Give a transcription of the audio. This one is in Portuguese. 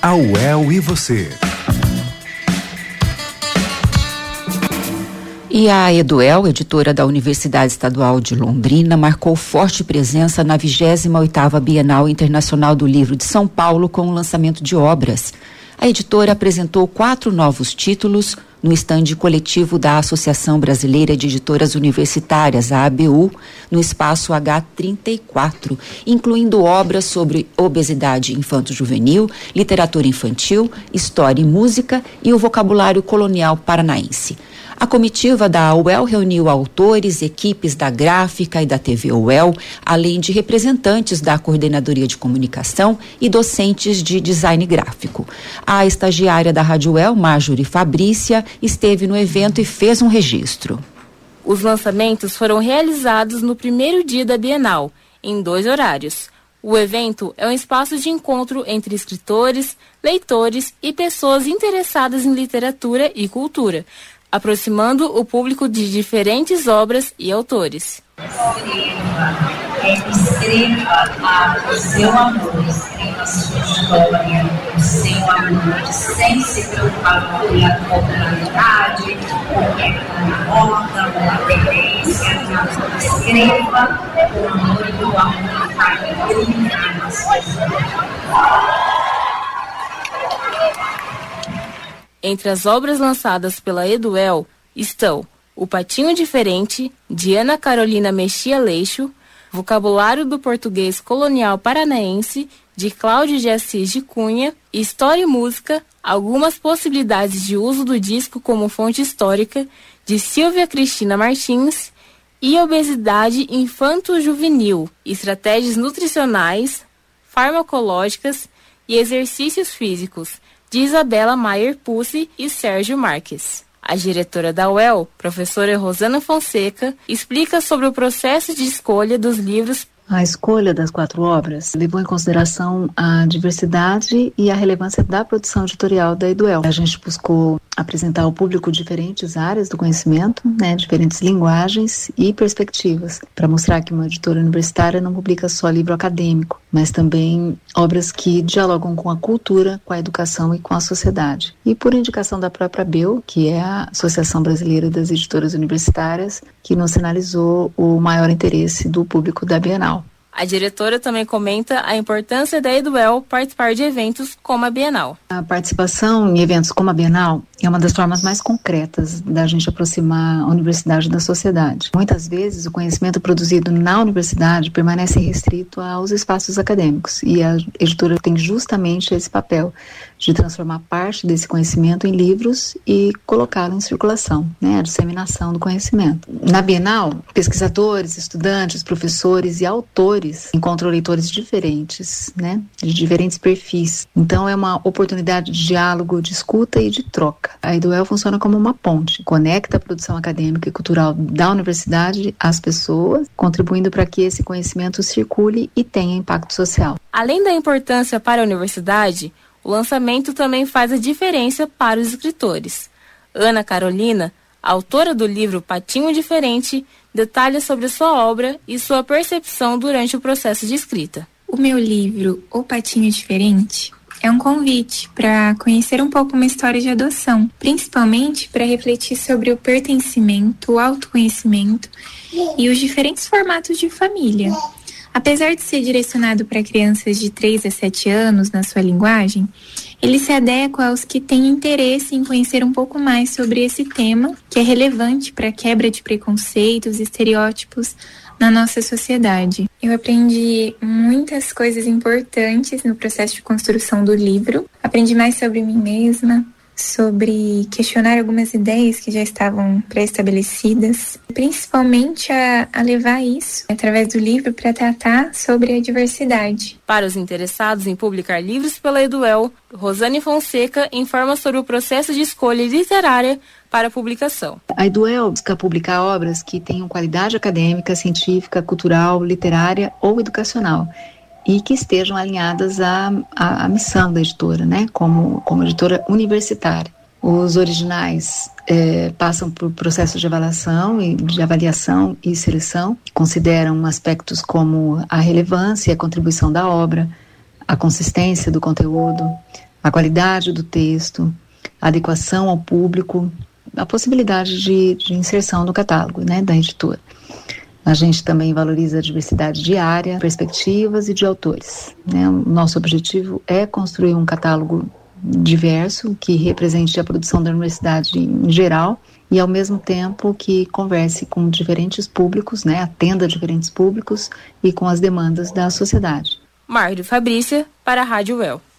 A UEL e você. E a Eduel, editora da Universidade Estadual de Londrina, marcou forte presença na 28ª Bienal Internacional do Livro de São Paulo com o lançamento de obras. A editora apresentou 4 novos títulos no estande coletivo da Associação Brasileira de Editoras Universitárias, a ABU, no espaço H34, incluindo obras sobre obesidade infanto-juvenil, literatura infantil, história e música e o vocabulário colonial paranaense. A comitiva da UEL reuniu autores, equipes da Gráfica e da TV UEL, além de representantes da Coordenadoria de Comunicação e docentes de design gráfico. A estagiária da Rádio UEL, Marjorie Fabrícia, esteve no evento e fez um registro. Os lançamentos foram realizados no primeiro dia da Bienal, em 2 horários. O evento é um espaço de encontro entre escritores, leitores e pessoas interessadas em literatura e cultura, aproximando o público de diferentes obras e autores. Escreva o seu amor, escreva a sua história, o seu amor, sem se preocupar com a popularidade, com o que está na moda, com a tendência. Escreva o amor e o amor vai brilhar nas suas vidas. Entre as obras lançadas pela Eduel estão O Patinho Diferente, de Ana Carolina Mexia Leixo, Vocabulário do Português Colonial Paranaense, de Cláudio de Assis de Cunha, História e Música, Algumas Possibilidades de Uso do Disco como Fonte Histórica, de Silvia Cristina Martins, e Obesidade Infanto-Juvenil, Estratégias Nutricionais, Farmacológicas e Exercícios Físicos, de Isabela Maier Pussi e Sérgio Marques. A diretora da UEL, professora Rosana Fonseca, explica sobre o processo de escolha dos livros. A escolha das 4 obras levou em consideração a diversidade e a relevância da produção editorial da Eduel. A gente buscou apresentar ao público diferentes áreas do conhecimento, diferentes linguagens e perspectivas, para mostrar que uma editora universitária não publica só livro acadêmico, mas também obras que dialogam com a cultura, com a educação e com a sociedade. E por indicação da própria ABEU, que é a Associação Brasileira das Editoras Universitárias, que nos sinalizou o maior interesse do público da Bienal. A diretora também comenta a importância da Eduel participar de eventos como a Bienal. A participação em eventos como a Bienal é uma das formas mais concretas da gente aproximar a universidade da sociedade. Muitas vezes o conhecimento produzido na universidade permanece restrito aos espaços acadêmicos e a editora tem justamente esse papel de transformar parte desse conhecimento em livros e colocá-lo em circulação, a disseminação do conhecimento. Na Bienal, pesquisadores, estudantes, professores e autores encontram leitores diferentes, de diferentes perfis. Então é uma oportunidade de diálogo, de escuta e de troca. A Eduel funciona como uma ponte, conecta a produção acadêmica e cultural da universidade às pessoas, contribuindo para que esse conhecimento circule e tenha impacto social. Além da importância para a universidade, o lançamento também faz a diferença para os escritores. Ana Carolina, autora do livro Patinho Diferente, detalha sobre sua obra e sua percepção durante o processo de escrita. O meu livro, O Patinho Diferente, é um convite para conhecer um pouco uma história de adoção, principalmente para refletir sobre o pertencimento, o autoconhecimento e os diferentes formatos de família. Apesar de ser direcionado para crianças de 3 a 7 anos na sua linguagem, ele se adequa aos que têm interesse em conhecer um pouco mais sobre esse tema, que é relevante para a quebra de preconceitos e estereótipos na nossa sociedade. Eu aprendi muitas coisas importantes no processo de construção do livro. Aprendi mais sobre mim mesma, sobre questionar algumas ideias que já estavam pré-estabelecidas, principalmente a levar isso através do livro para tratar sobre a diversidade. Para os interessados em publicar livros pela Eduel, Rosane Fonseca informa sobre o processo de escolha literária para a publicação. A Eduel busca publicar obras que tenham qualidade acadêmica, científica, cultural, literária ou educacional, e que estejam alinhadas à missão da editora, como editora universitária. Os originais passam por processos de avaliação e seleção, que consideram aspectos como a relevância e a contribuição da obra, a consistência do conteúdo, a qualidade do texto, a adequação ao público, a possibilidade de inserção no catálogo, né, da editora. A gente também valoriza a diversidade de área, perspectivas e de autores, né? O nosso objetivo é construir um catálogo diverso que represente a produção da universidade em geral e, ao mesmo tempo, que converse com diferentes públicos, né? Atenda diferentes públicos e com as demandas da sociedade. Marjorie Fabrícia, para a Rádio UEL.